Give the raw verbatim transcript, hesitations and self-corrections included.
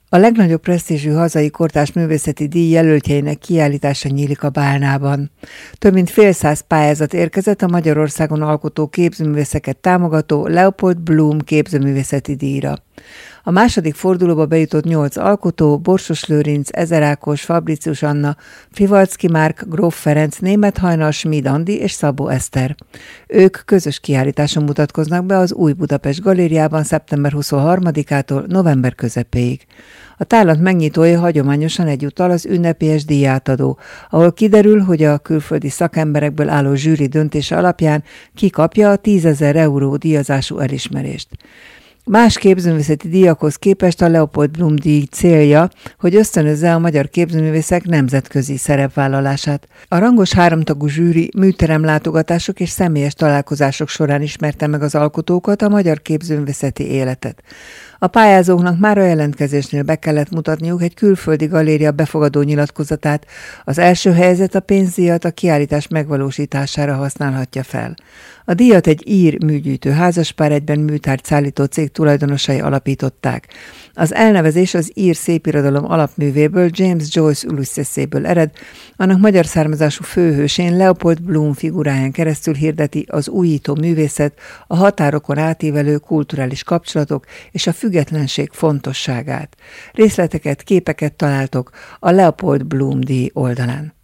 A legnagyobb presztízsű hazai kortárs művészeti díj jelöltjeinek kiállítása nyílik a Bálnában. Több mint fél száz pályázat érkezett a Magyarországon alkotó képzőművészeket támogató Leopold Bloom képzőművészeti díjra. A második fordulóba bejutott nyolc alkotó, Borsos Lőrinc, Ezer Ákos, Fabricius Anna, Fivalczky Márk, Gróf Ferenc, Németh Hajnal, Schmid Andi és Szabó Eszter. Ők közös kiállításon mutatkoznak be az Új Budapest Galériában szeptember huszonharmadikától november közepéig. A tárlat megnyitója hagyományosan egyúttal az ünnepélyes díjátadó, ahol kiderül, hogy a külföldi szakemberekből álló zsűri döntése alapján ki kapja a tízezer euró díjazású elismerést. Más képzőművészeti díjakhoz képest a Leopold Bloom díj célja, hogy ösztönözze a magyar képzőművészek nemzetközi szerepvállalását. A rangos háromtagú zsűri műteremlátogatások és személyes találkozások során ismerte meg az alkotókat, a magyar képzőművészeti életet. A pályázóknak már a jelentkezésnél be kellett mutatniuk egy külföldi galéria befogadó nyilatkozatát, az első helyzet a pénzdíjat a kiállítás megvalósítására használhatja fel. A díjat egy ír műgyűjtő házaspár egyben műtárgy szállító cég tulajdonosai alapították. Az elnevezés az ír szépirodalom alapművéből, James Joyce Ulysseséből ered, annak magyar származású főhősén Leopold Bloom figuráján keresztül hirdeti az újító művészet, a határokon átívelő kulturális kapcsolatok és a függetlenség fontosságát. Részleteket, képeket találtok a Leopold Bloom díj oldalán.